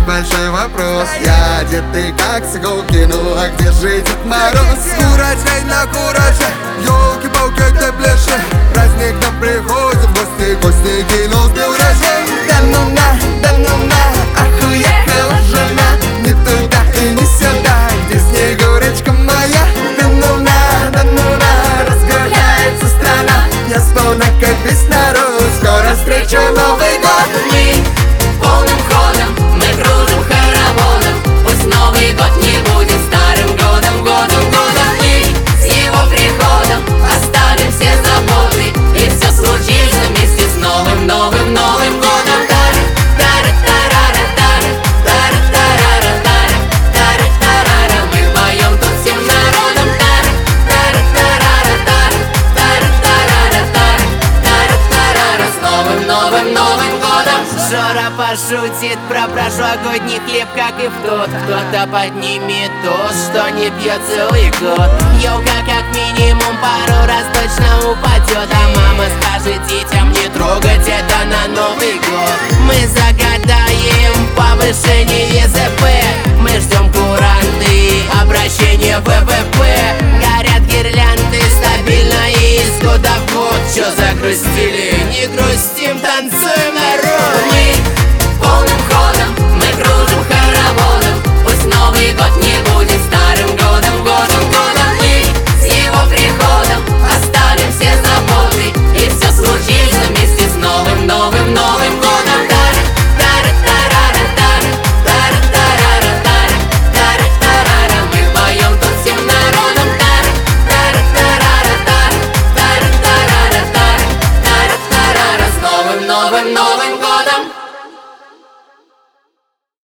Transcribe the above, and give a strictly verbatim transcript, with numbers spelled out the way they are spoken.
большой вопрос. Я одетый как с иголки, ну а где же Дед Мороз? Кураж, на кураже, ёлки-палки, где ближе. Праздник нам приходит в гости, гости кинул сбил рожей. Да ну на, да ну на, ах, уехала жена не туда и не сюда, где Снегурочка моя. Да ну на, да ну на, разгуляется страна. Я словно как весь народ, скоро встречу Новый год. Мы полным ходом, мы кружим хороводом. Пусть Новый год не будет старым годом, годом, годом. Мы с его приходом оставим все заботы, и все случится вместе с новым, новым, новым годом. Мы поем тут всем народом. С новым, новым, новым годом. Жора пошутит про прошлогодний хлеб, как и в тот. Кто-то поднимет тост, что не пьет целый год. Ёлка как минимум пару раз точно упадет, а мама скажет детям не трогать это на Новый год. Мы загадаем повышение ЗП, мы ждем куранты, обращение в ВВП.